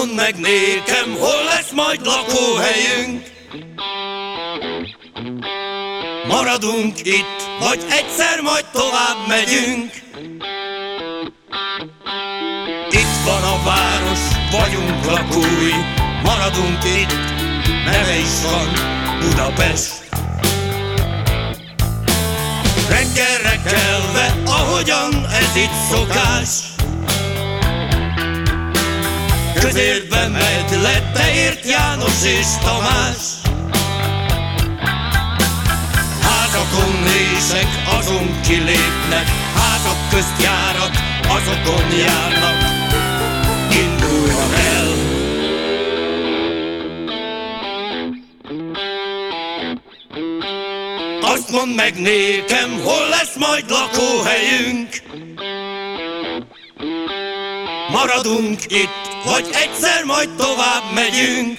mondd meg nékem, hol lesz majd lakóhelyünk? Maradunk itt, vagy egyszer majd tovább megyünk? Itt van a város, vagyunk lakói, maradunk itt, neve is van Budapest. Reggelre kelve, ahogyan ez itt szokás, közértbe megy le Teért János és Tamás. Házakon rések, azon kilépnek, házak közt járat, azokon járnak, indulnak el. Azt mondd meg nékem, hol lesz majd lakóhelyünk? Maradunk itt, vagy egyszer majd tovább megyünk?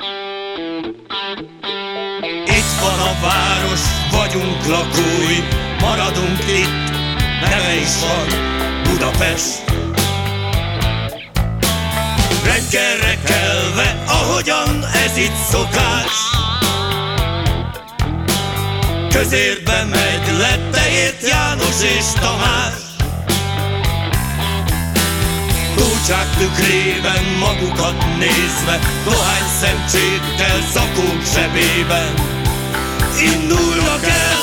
Itt van a város, vagyunk lakói, maradunk itt, neve is van Budapest. Reggelre kelve, ahogyan ez itt szokás, közértbe megy le Teért János és Tamás. Kulcsák tükrében magukat nézve, dohány szemcsékkel zakók zsebében indulnak el.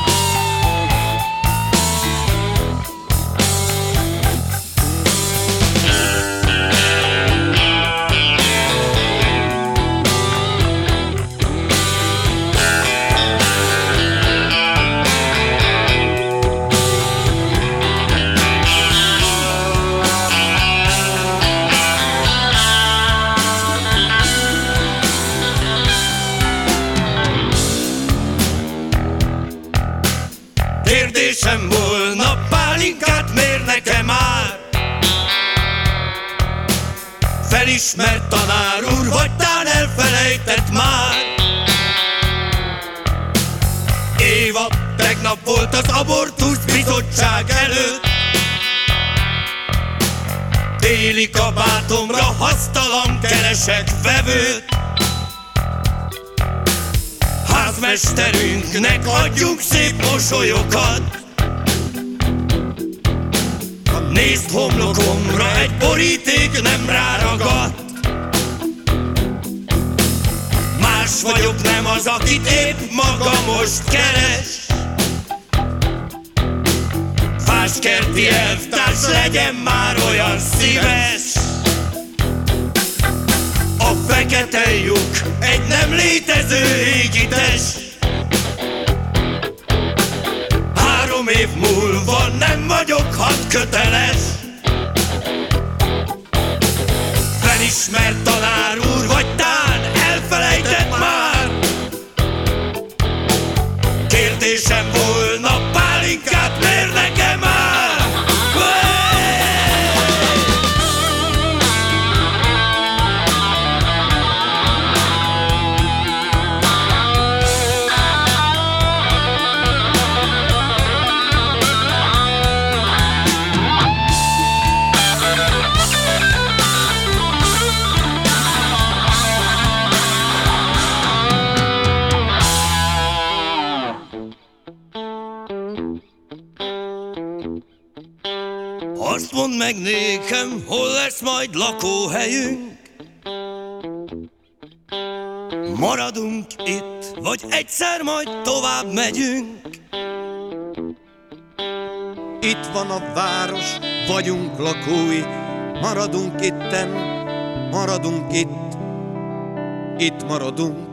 Kérdésem volna, pálinkát mérnek-e már? Felismert tanár úr, vagy tán elfelejtett már? Éva, tegnap volt az abortusz bizottság előtt. Téli kabátomra hasztalan keresek vevőt. Házmesterünknek adjunk szép mosolyokat. Nézd homlokomra, egy boríték nem ráragadt. Más vagyok, nem az, akit épp maga most keres. Fáskerti elvtárs, legyen már olyan szíves. A fekete lyuk egy nem létező égitest. 3 év múlva nem vagyok hadköteles. Felismert tanár úr, vagy tán elfelejtett már? Kérdésem volna, pálinkát mérnek-e már? Azt mondd meg nékem, hol lesz majd lakóhelyünk? Maradunk itt, vagy egyszer majd tovább megyünk? Itt van a város, vagyunk lakói, maradunk itten, maradunk itt, itt maradunk.